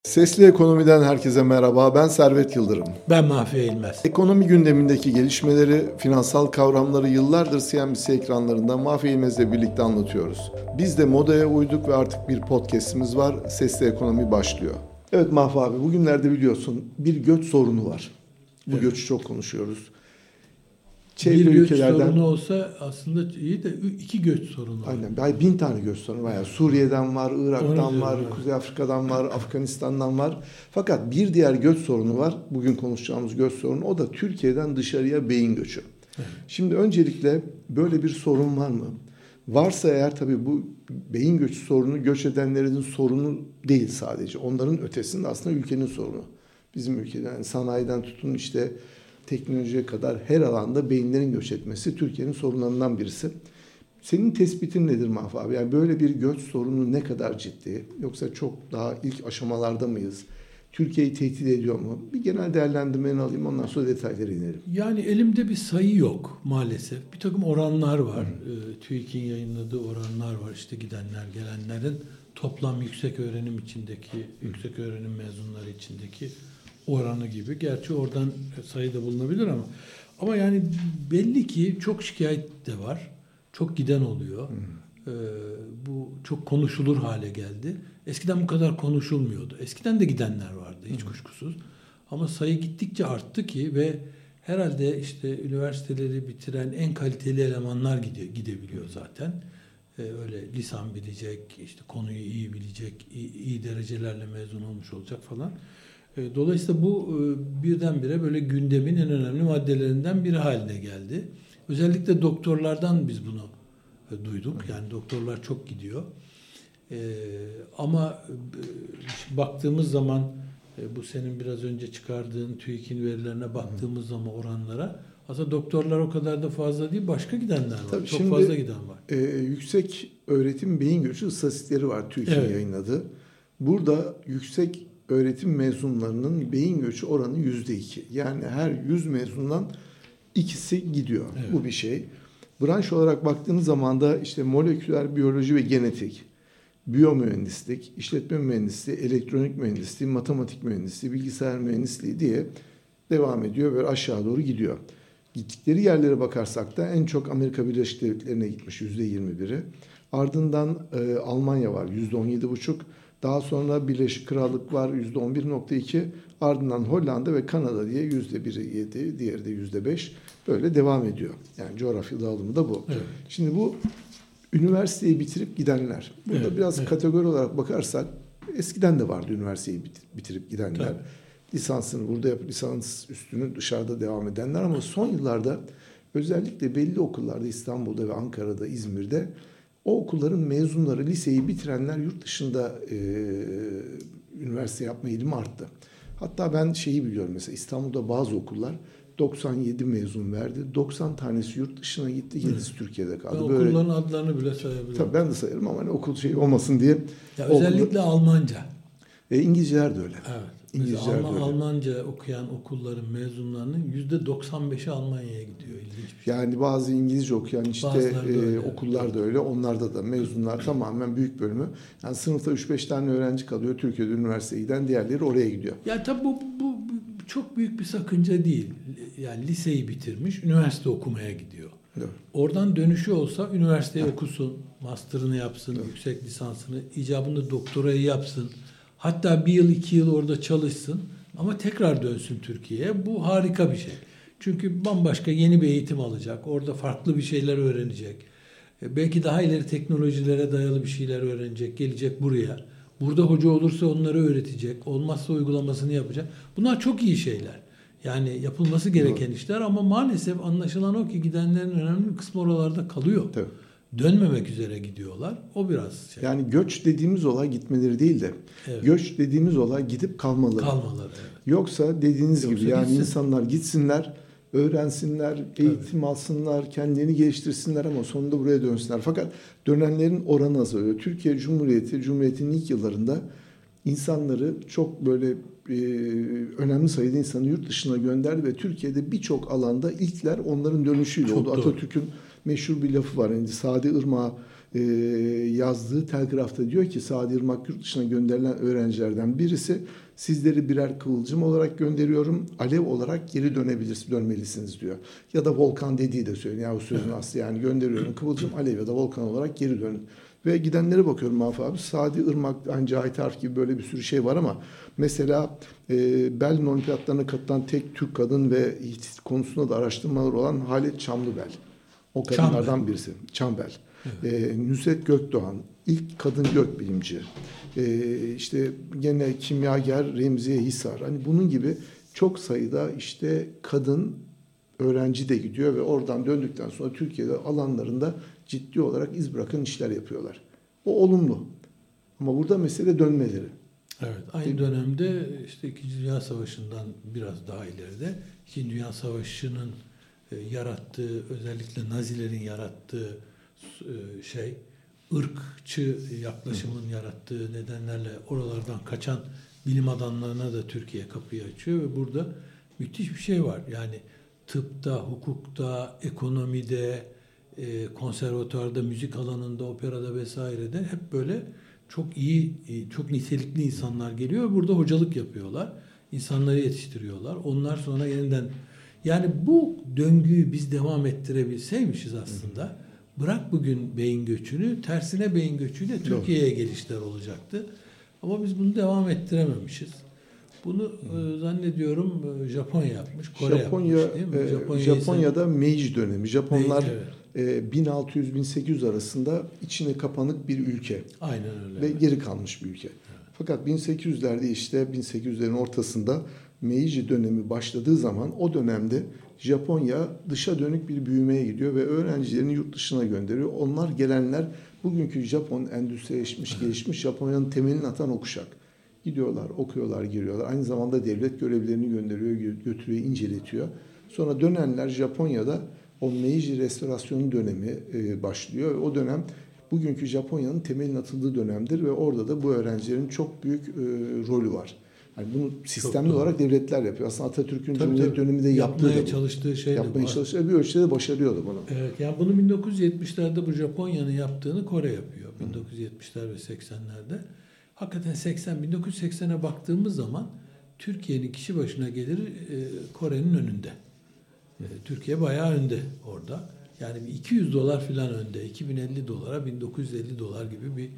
Sesli Ekonomi'den herkese merhaba. Ben Servet Yıldırım. Ben Mahfi Eğilmez. Ekonomi gündemindeki gelişmeleri, finansal kavramları yıllardır CNBC ekranlarında Mahfi Eğilmez'le birlikte anlatıyoruz. Biz de modaya uyduk ve artık bir podcast'imiz var. Sesli Ekonomi başlıyor. Evet Mahfi abi, bugünlerde biliyorsun bir göç sorunu var. Bu göçü çok konuşuyoruz. Bir göç sorunu olsa aslında iyi de iki göç sorunu var. Aynen. 1000 tane göç sorunu var. Yani Suriye'den var, Irak'tan var, Kuzey Afrika'dan var, Afganistan'dan var. Fakat bir diğer göç sorunu var. Bugün konuşacağımız göç sorunu. O da Türkiye'den dışarıya beyin göçü. Evet. Şimdi öncelikle böyle bir sorun var mı? Varsa eğer tabii bu beyin göçü sorunu göç edenlerin sorunu değil sadece. Onların ötesinde aslında ülkenin sorunu. Bizim ülkeden yani sanayiden tutun işte teknolojiye kadar her alanda beyinlerin göç etmesi Türkiye'nin sorunlarından birisi. Senin tespitin nedir Mahfi abi? Yani böyle bir göç sorunu ne kadar ciddi? Yoksa çok daha ilk aşamalarda mıyız? Türkiye'yi tehdit ediyor mu? Bir genel değerlendirmeni alayım, ondan sonra detaylara inelim. Yani elimde bir sayı yok maalesef. Bir takım oranlar var. TÜİK'in yayınladığı oranlar var. İşte gidenler, gelenlerin toplam yüksek öğrenim içindeki, yüksek öğrenim mezunları içindeki oranı gibi. Gerçi oradan sayıda bulunabilir ama yani belli ki çok şikayet de var. Çok giden oluyor. Bu çok konuşulur hale geldi. Eskiden bu kadar konuşulmuyordu. Eskiden de gidenler vardı hiç kuşkusuz. Ama sayı gittikçe arttı ki ve herhalde işte üniversiteleri bitiren en kaliteli elemanlar gidebiliyor zaten. Öyle lisan bilecek, işte konuyu iyi bilecek, iyi derecelerle mezun olmuş olacak falan. Dolayısıyla bu birdenbire böyle gündemin en önemli maddelerinden biri haline geldi. Özellikle doktorlardan biz bunu duyduk. Yani doktorlar çok gidiyor. Ama baktığımız zaman bu senin biraz önce çıkardığın TÜİK'in verilerine baktığımız zaman oranlara aslında doktorlar o kadar da fazla değil. Başka gidenler var. Tabii çok fazla giden var. Yüksek öğretim beyin göçü istatistikleri var TÜİK'in yayınladığı. Burada yüksek öğretim mezunlarının beyin göçü oranı %2. Yani her 100 mezundan ikisi gidiyor. Evet. Bu bir şey. Branş olarak baktığınız zaman da işte moleküler biyoloji ve genetik, biyomühendislik, işletme mühendisliği, elektronik mühendisliği, matematik mühendisliği, bilgisayar mühendisliği diye devam ediyor ve aşağı doğru gidiyor. Gittikleri yerlere bakarsak da en çok Amerika Birleşik Devletleri'ne gitmiş %21'i. Ardından Almanya var %17,5. Daha sonra Birleşik Krallık var %11,2. Ardından Hollanda ve Kanada diye %1'i 7, diğeri de %5. Böyle devam ediyor. Yani coğrafya dağılımı da bu. Evet. Şimdi bu üniversiteyi bitirip gidenler. Burada biraz kategori olarak bakarsak eskiden de vardı üniversiteyi bitirip gidenler. Tabii. Lisansını burada yapıp lisans üstünü dışarıda devam edenler ama son yıllarda özellikle belli okullarda İstanbul'da ve Ankara'da, İzmir'de o okulların mezunları, liseyi bitirenler yurt dışında üniversite yapma eğilimi arttı. Hatta ben şeyi biliyorum mesela İstanbul'da bazı okullar 97 mezun verdi. 90 tanesi yurt dışına gitti, 7'si Türkiye'de kaldı. Ben okulların adlarını bile sayabilirim. Tabii ben de sayarım ama hani okul şey olmasın diye. Ya özellikle Almanca. İngilizceler de öyle. Evet. Almanca okuyan okulların mezunlarının %95'i Almanya'ya gidiyor. İlginç bir şey. Yani bazı İngilizce okuyan işte okullar da öyle. Onlarda da mezunlar tamamen büyük bölümü. Yani sınıfta 3-5 tane öğrenci kalıyor. Türkiye'de üniversiteye giden diğerleri oraya gidiyor. Ya tabii bu çok büyük bir sakınca değil. Yani liseyi bitirmiş, üniversite okumaya gidiyor. Evet. Oradan dönüşü olsa üniversiteyi okusun, master'ını yapsın, yüksek lisansını, icabında doktorayı yapsın. Hatta 1 yıl 2 yıl orada çalışsın ama tekrar dönsün Türkiye'ye. Bu harika bir şey. Çünkü bambaşka yeni bir eğitim alacak. Orada farklı bir şeyler öğrenecek. Belki daha ileri teknolojilere dayalı bir şeyler öğrenecek. Gelecek buraya. Burada hoca olursa onları öğretecek. Olmazsa uygulamasını yapacak. Bunlar çok iyi şeyler. Yani yapılması gereken işler ama maalesef anlaşılan o ki gidenlerin önemli bir kısmı oralarda kalıyor. Tabii. Dönmemek üzere gidiyorlar. O biraz şey. Yani göç dediğimiz olay gitmeleri değil de göç dediğimiz olay gidip kalmaları. Evet. Yoksa dediğiniz gibi yani insanlar gitsinler, öğrensinler, eğitim alsınlar, kendini geliştirsinler ama sonunda buraya dönsünler. Fakat dönenlerin oranı azalıyor. Türkiye Cumhuriyeti'nin ilk yıllarında insanları çok böyle önemli sayıda insanı yurt dışına gönderdi ve Türkiye'de birçok alanda ilkler onların dönüşüyle oldu. Atatürk'ün meşhur bir lafı var. Yani Sadi Irmak'a yazdığı telgrafta diyor ki Sadi Irmak yurt dışına gönderilen öğrencilerden birisi, sizleri birer kıvılcım olarak gönderiyorum, alev olarak geri dönmelisiniz diyor. Ya da volkan dediği de söylüyor. Yani o sözün aslı, yani gönderiyorum kıvılcım, alev ya da volkan olarak geri dönün. Ve gidenlere bakıyorum Mahfi abi. Sadi Irmak, hani Cahit Arf gibi böyle bir sürü şey var ama mesela Berlin Olimpiyatlarına katılan tek Türk kadın ve konusunda da araştırmalar olan Halet Çamlıbel. O kadınlardan birisi. Çambel. Evet. Nusret Gökdoğan, ilk kadın gökbilimci. İşte gene kimyager Remziye Hisar. Hani bunun gibi çok sayıda işte kadın öğrenci de gidiyor ve oradan döndükten sonra Türkiye'de alanlarında ciddi olarak iz bırakan işler yapıyorlar. O olumlu. Ama burada mesele dönmeleri. Evet, aynı dönemde işte İkinci Dünya Savaşı'ndan biraz daha ileride İkinci Dünya Savaşı'nın yarattığı, özellikle Nazilerin yarattığı ırkçı yaklaşımın yarattığı nedenlerle oralardan kaçan bilim adamlarına da Türkiye kapıyı açıyor ve burada müthiş bir şey var. Yani tıpta, hukukta, ekonomide, konservatuarda, müzik alanında, operada vesairede hep böyle çok iyi, çok nitelikli insanlar geliyor ve burada hocalık yapıyorlar. İnsanları yetiştiriyorlar. Onlar sonra yeniden, yani bu döngüyü biz devam ettirebilseymişiz aslında, bırak bugün beyin göçünü, tersine beyin göçüyle Türkiye'ye gelişler olacaktı. Ama biz bunu devam ettirememişiz. Bunu zannediyorum Japonya yapmış, Kore yapmış değil mi? Japonya'da Meiji dönemi. Japonlar 1600-1800 arasında içine kapanık bir ülke. Aynen öyle. Ve geri kalmış bir ülke. Evet. Fakat 1800'lerde işte 1800'lerin ortasında Meiji dönemi başladığı zaman o dönemde Japonya dışa dönük bir büyümeye gidiyor ve öğrencilerini yurt dışına gönderiyor. Onlar gelenler bugünkü Japon endüstrileşmiş, gelişmiş Japonya'nın temelini atan o kuşak. Gidiyorlar, okuyorlar, giriyorlar. Aynı zamanda devlet görevlilerini gönderiyor, götürüyor, inceletiyor. Sonra dönenler Japonya'da o Meiji restorasyonu dönemi başlıyor. O dönem bugünkü Japonya'nın temelinin atıldığı dönemdir ve orada da bu öğrencilerin çok büyük rolü var. Yani bunu sistemli olarak devletler yapıyor. Aslında Atatürk'ün Cumhuriyet döneminde yapmaya çalıştığı şey yapmaya çalıştığı bir ölçüde başarıyordu bunu. Evet, yani bunu 1970'lerde bu Japonya'nın yaptığını Kore yapıyor. 1970'ler ve 80'lerde. Hakikaten 1980'e baktığımız zaman Türkiye'nin kişi başına geliri Kore'nin önünde. Türkiye bayağı önde orada. Yani $200 falan önde. 2050 dolara 1950 dolar gibi bir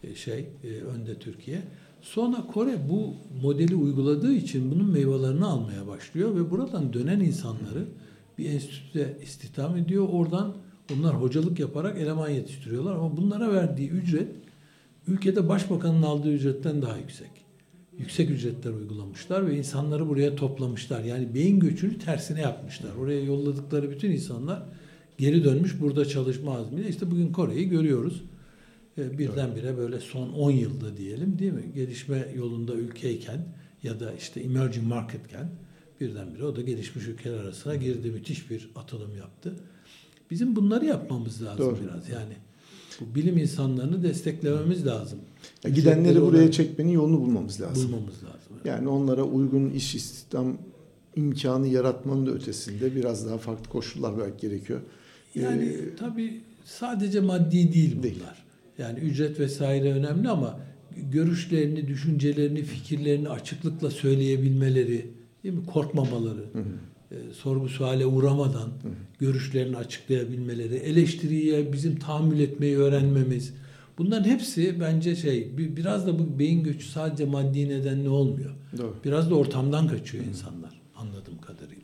önde Türkiye. Sonra Kore bu modeli uyguladığı için bunun meyvelerini almaya başlıyor ve buradan dönen insanları bir enstitüde istihdam ediyor. Oradan onlar hocalık yaparak eleman yetiştiriyorlar ama bunlara verdiği ücret ülkede başbakanın aldığı ücretten daha yüksek. Yüksek ücretler uygulamışlar ve insanları buraya toplamışlar. Yani beyin göçünü tersine yapmışlar. Oraya yolladıkları bütün insanlar geri dönmüş burada çalışma azmiyle. İşte bugün Kore'yi görüyoruz. Birdenbire böyle son 10 yılda diyelim değil mi? Gelişme yolunda ülkeyken ya da işte emerging marketken birdenbire o da gelişmiş ülkeler arasına girdi. Müthiş bir atılım yaptı. Bizim bunları yapmamız lazım biraz yani. Bu bilim insanlarını desteklememiz lazım. Gidenleri buraya çekmenin yolunu bulmamız lazım. Evet. Yani onlara uygun iş istihdam imkanı yaratmanın da ötesinde biraz daha farklı koşullar belki gerekiyor. Yani tabii sadece maddi değil bunlar. Yani ücret vesaire önemli ama görüşlerini, düşüncelerini, fikirlerini açıklıkla söyleyebilmeleri, değil mi? Korkmamaları, sorgu suale uğramadan görüşlerini açıklayabilmeleri, eleştiriye bizim tahammül etmeyi öğrenmemiz. Bunların hepsi bence biraz da bu beyin göçü sadece maddi nedenle olmuyor. Doğru. Biraz da ortamdan kaçıyor insanlar anladığım kadarıyla.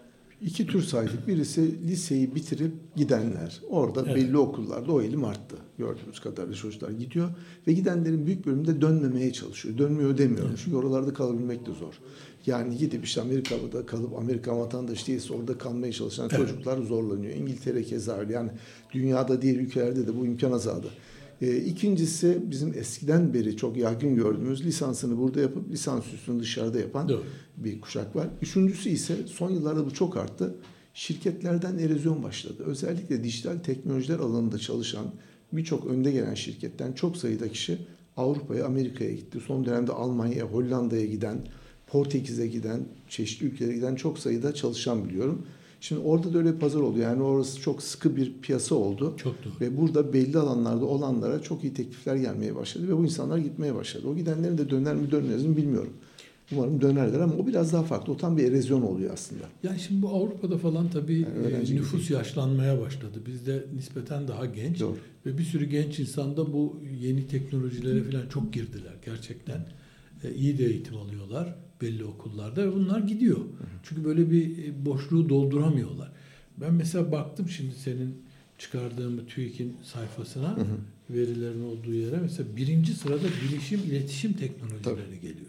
2 tür saydık. Birisi liseyi bitirip gidenler. Orada belli okullarda o eğilim arttı. Gördüğümüz kadarıyla çocuklar gidiyor. Ve gidenlerin büyük bölümünde dönmemeye çalışıyor. Dönmüyor demiyorum. Evet. Çünkü oralarda kalabilmek de zor. Yani gidip işte Amerika'da kalıp Amerikan vatandaşı değilse orada kalmaya çalışan çocuklar zorlanıyor. İngiltere keza öyle. Yani dünyada diğer ülkelerde de bu imkan azaldı. İkincisi bizim eskiden beri çok yaygın gördüğümüz lisansını burada yapıp lisansüstünü dışarıda yapan bir kuşak var. Üçüncüsü ise son yıllarda bu çok arttı. Şirketlerden erozyon başladı. Özellikle dijital teknolojiler alanında çalışan birçok önde gelen şirketten çok sayıda kişi Avrupa'ya, Amerika'ya gitti. Son dönemde Almanya'ya, Hollanda'ya giden, Portekiz'e giden, çeşitli ülkelere giden çok sayıda çalışan biliyorum. Şimdi orada da öyle bir pazar oluyor. Yani orası çok sıkı bir piyasa oldu. Çok doğru. Ve burada belli alanlarda olanlara çok iyi teklifler gelmeye başladı. Ve bu insanlar gitmeye başladı. O gidenlerin de döner mi dönmez mi bilmiyorum. Umarım dönerler ama o biraz daha farklı. O tam bir erozyon oluyor aslında. Yani şimdi bu Avrupa'da falan tabii Yani nüfus yaşlanmaya başladı. Bizde nispeten daha genç. Doğru. Ve bir sürü genç insan da bu yeni teknolojilere falan çok girdiler. Gerçekten iyi de eğitim alıyorlar belli okullarda ve bunlar gidiyor. Çünkü böyle bir boşluğu dolduramıyorlar. Ben mesela baktım şimdi senin çıkardığın TÜİK'in sayfasına, verilerin olduğu yere mesela birinci sırada bilişim, iletişim teknolojileri geliyor.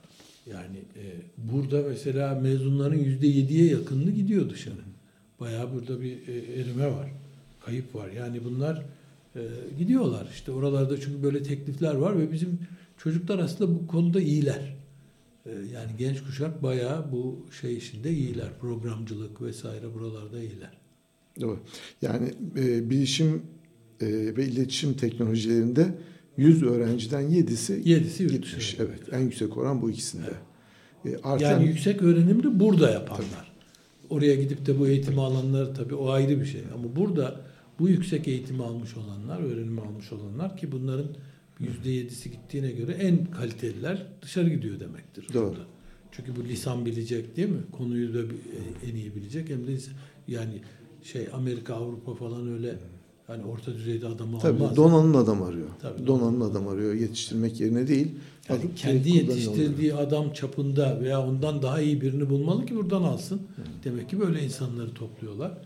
Yani burada mesela mezunların %7'ye yakınını gidiyor dışarı. Bayağı burada bir erime var, kayıp var. Yani bunlar gidiyorlar işte oralarda çünkü böyle teklifler var ve bizim çocuklar aslında bu konuda iyiler. Yani genç kuşak bayağı bu şey işinde iyiler. Programcılık vesaire buralarda iyiler. Doğru. Yani bilişim ve iletişim teknolojilerinde 100 öğrenciden 7'si yurt gitmiş. dışı. Evet. En yüksek oran bu ikisinde. Evet. Artan, yani yüksek öğrenimde burada yapanlar. Tabii. Oraya gidip de bu eğitimi alanlar tabii o ayrı bir şey. Ama burada bu yüksek eğitimi almış olanlar, öğrenimi almış olanlar ki bunların %7'si gittiğine göre en kaliteliler dışarı gidiyor demektir. Doğru. Burada. Çünkü bu lisan bilecek değil mi? Konuyu da en iyi bilecek. Hem de yani Amerika, Avrupa falan öyle yani orta düzeyde adamı tabii, almaz. donanımlı adam arıyor. Tabii, donanımlı adam arıyor. Yetiştirmek yerine değil. Yani kendi yetiştirdiği adam çapında veya ondan daha iyi birini bulmalı ki buradan alsın. Demek ki böyle insanları topluyorlar.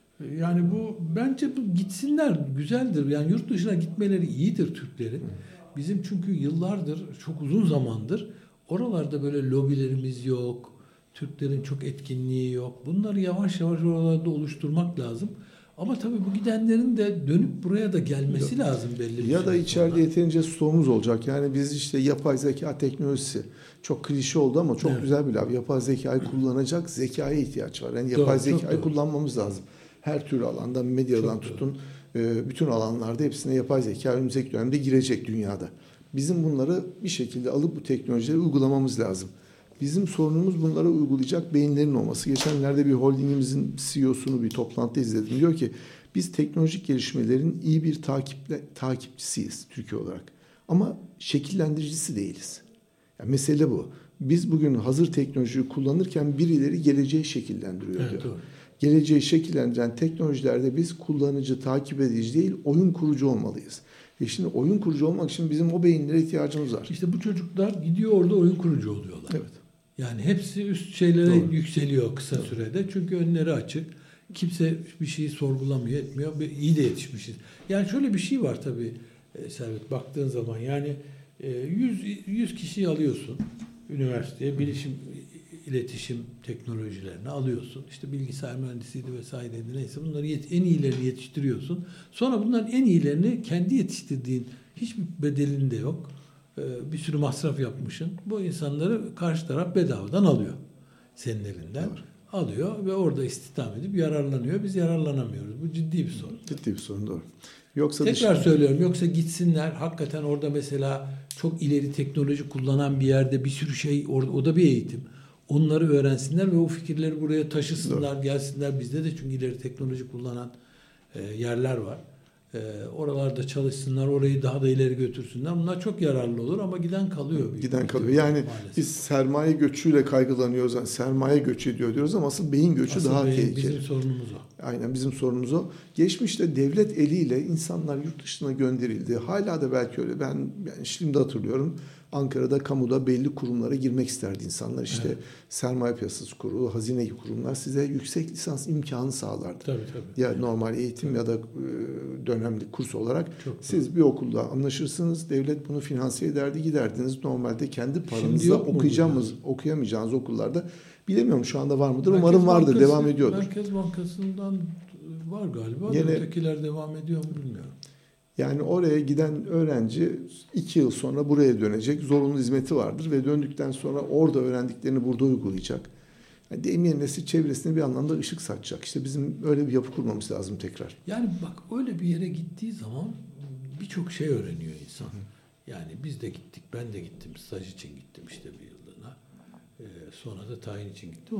Yani bu bence bu gitsinler güzeldir. Yani yurt dışına gitmeleri iyidir Türklerin. Bizim çünkü yıllardır, çok uzun zamandır oralarda böyle lobilerimiz yok. Türklerin çok etkinliği yok. Bunları yavaş yavaş oralarda oluşturmak lazım. Ama tabii bu gidenlerin de dönüp buraya da gelmesi lazım belli bir ya da içeride sonra. yeterince stoğumuz olacak. Yani biz işte yapay zeka teknolojisi çok klişe oldu ama çok güzel bir laf. Yapay zekayı kullanacak zekaya ihtiyaç var. Yani yapay zekayı kullanmamız lazım. Her türlü alanda, medyadan tutun bütün alanlarda hepsine yapay zeka önümüzdeki dönemde girecek dünyada. Bizim bunları bir şekilde alıp bu teknolojileri uygulamamız lazım. Bizim sorunumuz bunları uygulayacak beyinlerin olması. Geçenlerde bir holdingimizin CEO'sunu bir toplantıda izledim. Diyor ki biz teknolojik gelişmelerin iyi bir takipçisiyiz Türkiye olarak. Ama şekillendiricisi değiliz. Yani mesele bu. Biz bugün hazır teknolojiyi kullanırken birileri geleceği şekillendiriyor diyor. Doğru. Geleceği şekillendiren teknolojilerde biz kullanıcı, takip edici değil, oyun kurucu olmalıyız. Şimdi oyun kurucu olmak için bizim o beyinlere ihtiyacımız var. İşte bu çocuklar gidiyor orada oyun kurucu oluyorlar. Evet. Yani hepsi üst şeylere yükseliyor kısa sürede. Çünkü önleri açık. Kimse bir şeyi sorgulamıyor, etmiyor. İyi de yetişmişiz. Yani şöyle bir şey var tabii Servet. Baktığın zaman yani 100 kişiyi alıyorsun üniversiteye. Bilişim, iletişim teknolojilerini alıyorsun. İşte bilgisayar mühendisiydi vesaireydi neyse. Bunları en iyilerini yetiştiriyorsun. Sonra bunların en iyilerini kendi yetiştirdiğin hiçbir bedelinde yok. Bir sürü masraf yapmışsın. Bu insanları karşı taraf bedavadan alıyor. Senin elinden. Doğru. Alıyor ve orada istihdam edip yararlanıyor. Biz yararlanamıyoruz. Bu ciddi bir sorun. Ciddi bir sorun, doğru. Yoksa tekrar söylüyorum. Yoksa gitsinler hakikaten orada mesela çok ileri teknoloji kullanan bir yerde bir sürü şey o da bir eğitim. Onları öğrensinler ve o fikirleri buraya taşısınlar, doğru, gelsinler. Bizde de çünkü ileri teknoloji kullanan yerler var. Oralarda çalışsınlar, orayı daha da ileri götürsünler. Bunlar çok yararlı olur ama giden kalıyor. Giden kalıyor. Yani maalesef. Biz sermaye göçüyle kaygılanıyoruz. Yani sermaye göçü diyoruz ama asıl beyin göçü daha tehlikeli. Bizim sorunumuz o. Aynen bizim sorunumuz o. Geçmişte devlet eliyle insanlar yurt dışına gönderildi. Hala da belki öyle. Ben şimdi hatırlıyorum. Ankara'da kamuda belli kurumlara girmek isterdi insanlar. İşte evet, sermaye piyasası kurulu, hazine gibi kurumlar size yüksek lisans imkanı sağlardı. Tabii. Ya normal eğitim ya da dönemlik kurs olarak siz bir okulda anlaşırsınız. Devlet bunu finanse ederdi, giderdiniz. Normalde kendi paranızla okuyamayacağınız okullarda, bilemiyorum şu anda var mıdır? Umarım vardır, devam ediyordur. Merkez Bankası'ndan var galiba. Yine, ötekiler devam ediyor mu bilmiyorum. Yani oraya giden öğrenci 2 yıl sonra buraya dönecek. Zorunlu hizmeti vardır ve döndükten sonra orada öğrendiklerini burada uygulayacak. Yani deyim yerine çevresine bir anlamda ışık saçacak. İşte bizim öyle bir yapı kurmamız lazım tekrar. Yani bak öyle bir yere gittiği zaman birçok şey öğreniyor insan. Yani biz de gittik, ben de gittim. Staj için gittim işte bir yıllığına. Sonra da tayin için gittim ama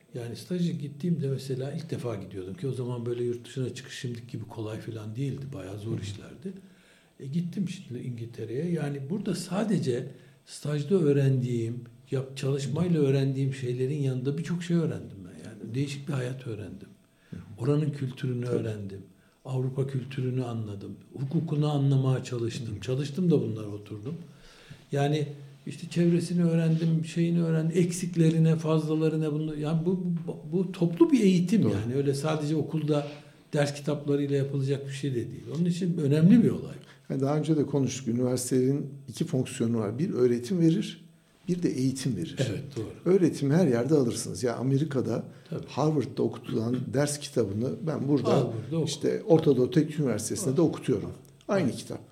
Yani stajı gittiğimde mesela ilk defa gidiyordum ki o zaman böyle yurt dışına çıkış şimdiki gibi kolay falan değildi. Bayağı zor işlerdi. Gittim şimdi İngiltere'ye. Yani burada sadece stajda öğrendiğim, çalışmayla öğrendiğim şeylerin yanında birçok şey öğrendim ben. Yani değişik bir hayat öğrendim. Oranın kültürünü öğrendim. Avrupa kültürünü anladım. Hukukunu anlamaya çalıştım. Çalıştım da bunlara oturdum. Yani işte çevresini öğrendim, şeyini öğrendim, eksiklerine, fazlalarına bunu. Yani bu toplu bir eğitim. Doğru. Yani öyle sadece okulda ders kitaplarıyla yapılacak bir şey de değil. Onun için önemli bir olay. Yani daha önce de konuştuk. Üniversitelerin iki fonksiyonu var. Bir öğretim verir, bir de eğitim verir. Evet, doğru. Öğretim her yerde alırsınız. Ya Amerika'da tabii. Harvard'da okutulan ders kitabını ben burada işte Orta Doğu Teknik Üniversitesi'nde de okutuyorum. Aynı kitap.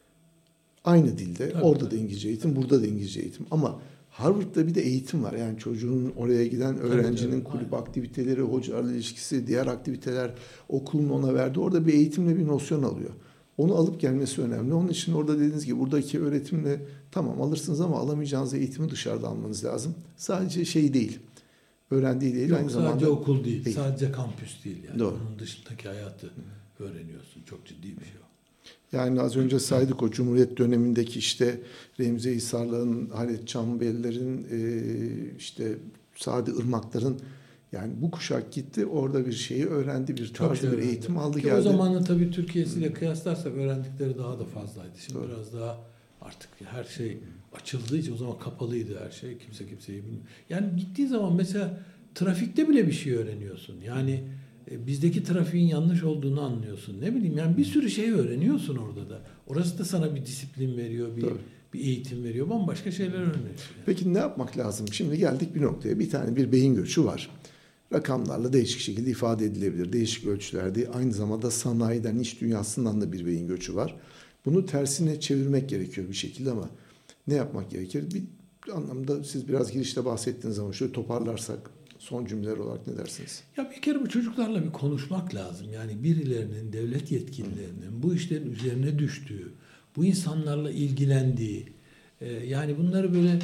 Aynı dilde. Tabii, orada da İngilizce eğitim, burada da İngilizce eğitim. Ama Harvard'da bir de eğitim var. Yani çocuğun oraya giden öğrencinin kulüp aktiviteleri, hocalarla ilişkisi, diğer aktiviteler, okulun ona verdiği orada bir eğitimle bir nosyon alıyor. Onu alıp gelmesi önemli. Onun için orada dediğiniz gibi buradaki öğretimle tamam alırsınız ama alamayacağınız eğitimi dışarıda almanız lazım. Sadece şey değil. Öğrendiği değil. Yok, aynı sadece zamanda okul değil. Sadece kampüs değil yani. Doğru. Onun dışındaki hayatı öğreniyorsun. Çok ciddi bir şey o. Yani az önce saydık o Cumhuriyet dönemindeki işte Remzi Hisarların, Halit Çambeller'in, işte Sadi Irmaklar'ın yani bu kuşak gitti orada bir şeyi öğrendi, bir tarzı bir eğitim aldı geldi. O zamanın tabii Türkiye'siyle kıyaslarsak öğrendikleri daha da fazlaydı. Şimdi doğru. Biraz daha artık her şey açıldığı için o zaman kapalıydı her şey. Kimse kimseyi bilmiyor. Yani gittiği zaman mesela trafikte bile bir şey öğreniyorsun. Yani bizdeki trafiğin yanlış olduğunu anlıyorsun. Ne bileyim yani bir sürü şey öğreniyorsun orada da. Orası da sana bir disiplin veriyor, bir eğitim veriyor. Bambaşka şeyler öğreniyorsun. Yani. Peki ne yapmak lazım? Şimdi geldik bir noktaya. Bir beyin göçü var. Rakamlarla değişik şekilde ifade edilebilir. Değişik ölçülerde. Aynı zamanda sanayiden, iş dünyasından da bir beyin göçü var. Bunu tersine çevirmek gerekiyor bir şekilde ama ne yapmak gerekir? Bir anlamda siz biraz girişte bahsettiğiniz zaman şöyle toparlarsak son cümleler olarak ne dersiniz? Ya bir kere bu çocuklarla bir konuşmak lazım. Yani birilerinin, devlet yetkililerinin bu işlerin üzerine düştüğü, bu insanlarla ilgilendiği, yani bunları böyle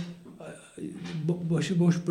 başıboş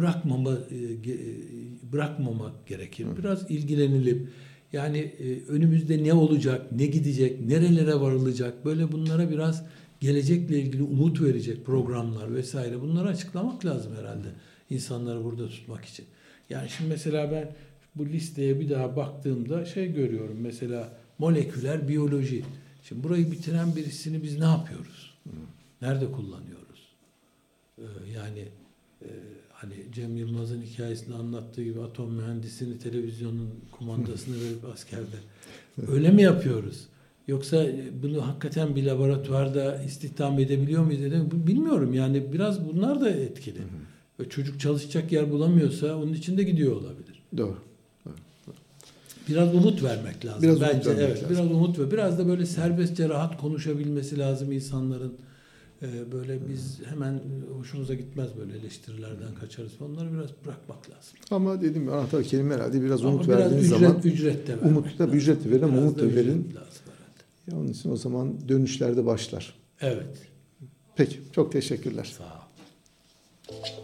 bırakmamak gerekir. Biraz ilgilenilip yani önümüzde ne olacak, ne gidecek, nerelere varılacak böyle bunlara biraz gelecekle ilgili umut verecek programlar vesaire bunları açıklamak lazım herhalde insanları burada tutmak için. Yani şimdi mesela ben bu listeye bir daha baktığımda görüyorum mesela moleküler biyoloji. Şimdi burayı bitiren birisini biz ne yapıyoruz? Nerede kullanıyoruz? Yani hani Cem Yılmaz'ın hikayesini anlattığı gibi atom mühendisini televizyonun kumandasını verip askerde. Öyle mi yapıyoruz? Yoksa bunu hakikaten bir laboratuvarda istihdam edebiliyor muyuz? Bilmiyorum yani biraz bunlar da etkili. Ve çocuk çalışacak yer bulamıyorsa onun için de gidiyor olabilir. Doğru. Biraz umut vermek lazım. Biraz bence umut lazım. Biraz umut ve biraz da böyle serbestçe rahat konuşabilmesi lazım insanların. Böyle biz hemen hoşumuza gitmez böyle eleştirilerden kaçarız. Onları biraz bırakmak lazım. Ama dediğim gibi anahtar kelime herhalde biraz umut verdiğiniz zaman ücret de umut da ücret de verin ama umut da verin. Lazım onun için o zaman dönüşlerde başlar. Evet. Peki çok teşekkürler. Sağ ol.